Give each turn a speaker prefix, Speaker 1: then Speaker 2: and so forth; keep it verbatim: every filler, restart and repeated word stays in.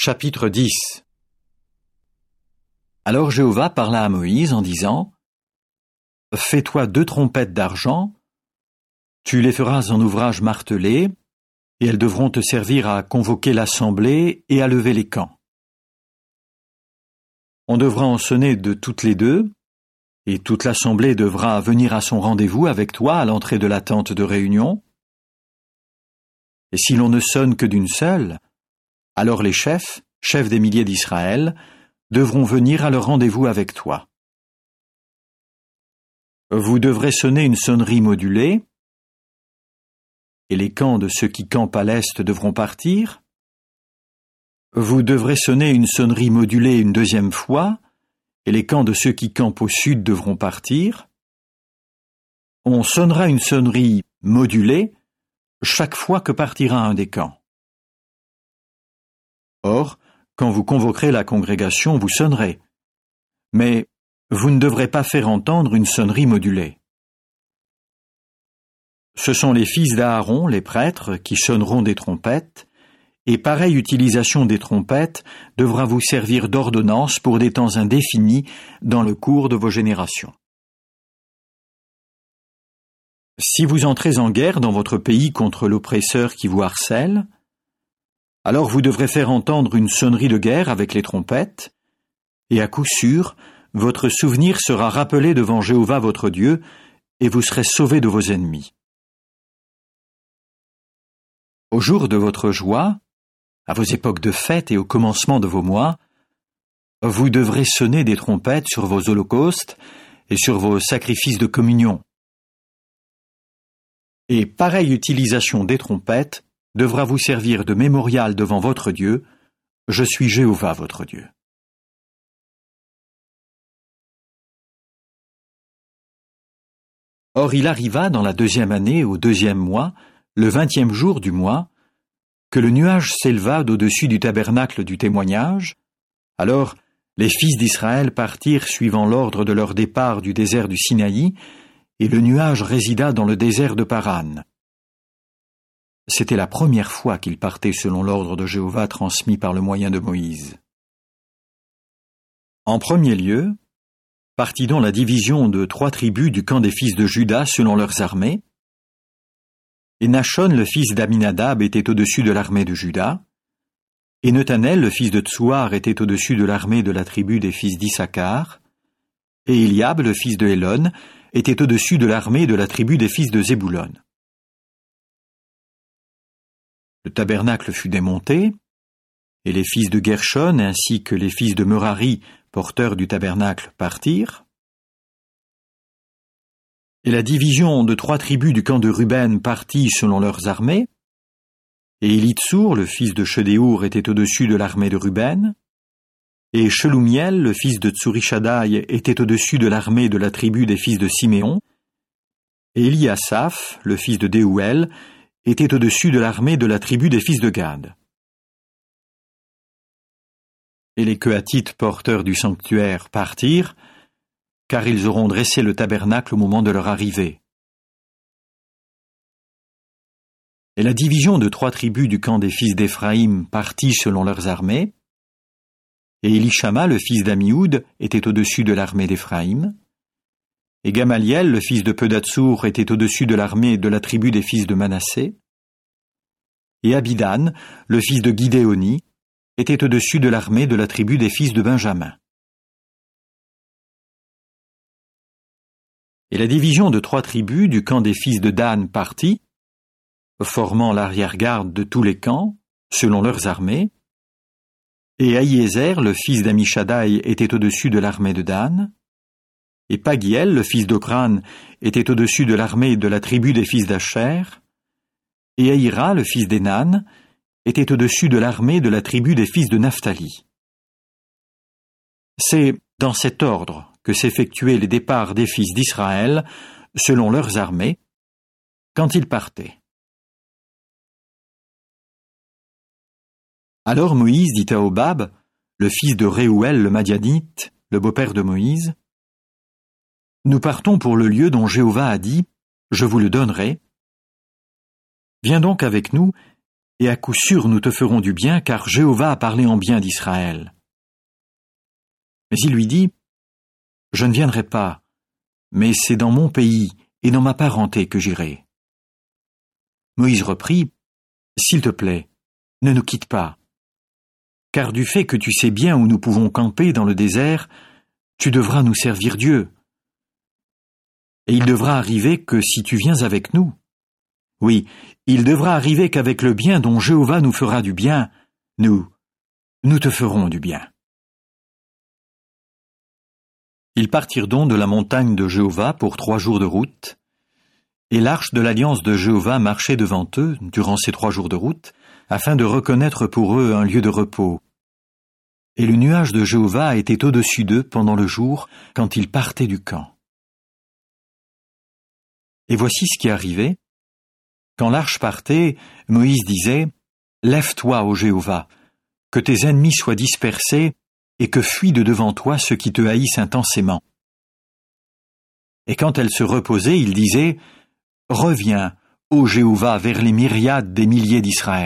Speaker 1: Chapitre dix. Alors Jéhovah parla à Moïse en disant : « Fais-toi deux trompettes d'argent, tu les feras en ouvrage martelé, et elles devront te servir à convoquer l'assemblée et à lever les camps. On devra en sonner de toutes les deux, et toute l'assemblée devra venir à son rendez-vous avec toi à l'entrée de la tente de réunion. Et si l'on ne sonne que d'une seule, alors les chefs, chefs des milliers d'Israël, devront venir à leur rendez-vous avec toi. Vous devrez sonner une sonnerie modulée, et les camps de ceux qui campent à l'est devront partir. Vous devrez sonner une sonnerie modulée une deuxième fois, et les camps de ceux qui campent au sud devront partir. On sonnera une sonnerie modulée chaque fois que partira un des camps. Or, quand vous convoquerez la congrégation, vous sonnerez. Mais vous ne devrez pas faire entendre une sonnerie modulée. Ce sont les fils d'Aaron, les prêtres, qui sonneront des trompettes, et pareille utilisation des trompettes devra vous servir d'ordonnance pour des temps indéfinis dans le cours de vos générations. Si vous entrez en guerre dans votre pays contre l'oppresseur qui vous harcèle, alors vous devrez faire entendre une sonnerie de guerre avec les trompettes, et à coup sûr, votre souvenir sera rappelé devant Jéhovah votre Dieu, et vous serez sauvés de vos ennemis. Au jour de votre joie, à vos époques de fête et au commencement de vos mois, vous devrez sonner des trompettes sur vos holocaustes et sur vos sacrifices de communion. Et pareille utilisation des trompettes devra vous servir de mémorial devant votre Dieu. Je suis Jéhovah votre Dieu. Or il arriva dans la deuxième année, au deuxième mois, le vingtième jour du mois, que le nuage s'éleva d'au-dessus du tabernacle du témoignage. Alors les fils d'Israël partirent suivant l'ordre de leur départ du désert du Sinaï, et le nuage résida dans le désert de Paran. C'était la première fois qu'ils partaient selon l'ordre de Jéhovah transmis par le moyen de Moïse. En premier lieu, partit donc la division de trois tribus du camp des fils de Juda selon leurs armées, et Nachon le fils d'Aminadab était au-dessus de l'armée de Juda, et Nethanel le fils de Tsuar était au-dessus de l'armée de la tribu des fils d'Issachar, et Eliab le fils de Hélon était au-dessus de l'armée de la tribu des fils de Zébulon. Le tabernacle fut démonté, et les fils de Gershon ainsi que les fils de Merari, porteurs du tabernacle, partirent. Et la division de trois tribus du camp de Ruben partit selon leurs armées, et Élitsour, le fils de Shedéour, était au-dessus de l'armée de Ruben, et Shelumiel, le fils de Tsurishadai, était au-dessus de l'armée de la tribu des fils de Siméon, et Eliasaph, le fils de Déouël, était au-dessus de l'armée de la tribu des fils de Gad. Et les Kohathites porteurs du sanctuaire partirent, car ils auront dressé le tabernacle au moment de leur arrivée. Et la division de trois tribus du camp des fils d'Éphraïm partit selon leurs armées, et Élishama, le fils d'Amioud, était au-dessus de l'armée d'Éphraïm, et Gamaliel, le fils de Pedatsour, était au-dessus de l'armée de la tribu des fils de Manassé, et Abidan, le fils de Gidéoni, était au-dessus de l'armée de la tribu des fils de Benjamin. Et la division de trois tribus du camp des fils de Dan partit, formant l'arrière-garde de tous les camps, selon leurs armées, et Ahiézer, le fils d'Amishadaï, était au-dessus de l'armée de Dan, et Pagiel, le fils d'Ocran, était au-dessus de l'armée de la tribu des fils d'Asher, et Ahira, le fils d'Énan, était au-dessus de l'armée de la tribu des fils de Naphtali. C'est dans cet ordre que s'effectuaient les départs des fils d'Israël, selon leurs armées, quand ils partaient. Alors Moïse dit à Hobab, le fils de Réouël le Madianite, le beau-père de Moïse, « Nous partons pour le lieu dont Jéhovah a dit, je vous le donnerai. Viens donc avec nous, et à coup sûr nous te ferons du bien, car Jéhovah a parlé en bien d'Israël. Mais il lui dit, je ne viendrai pas, mais c'est dans mon pays et dans ma parenté que j'irai. Moïse reprit, s'il te plaît, ne nous quitte pas, car du fait que tu sais bien où nous pouvons camper dans le désert, tu devras nous servir Dieu. Et il devra arriver que si tu viens avec nous, oui, il devra arriver qu'avec le bien dont Jéhovah nous fera du bien, nous, nous te ferons du bien. Ils partirent donc de la montagne de Jéhovah pour trois jours de route, et l'arche de l'alliance de Jéhovah marchait devant eux durant ces trois jours de route, afin de reconnaître pour eux un lieu de repos. Et le nuage de Jéhovah était au-dessus d'eux pendant le jour, quand ils partaient du camp. Et voici ce qui arrivait. Quand l'arche partait, Moïse disait, « Lève-toi, ô Jéhovah, que tes ennemis soient dispersés, et que fuient de devant toi ceux qui te haïssent intensément. » Et quand elle se reposait, il disait, « Reviens, ô Jéhovah, vers les myriades des milliers d'Israël. »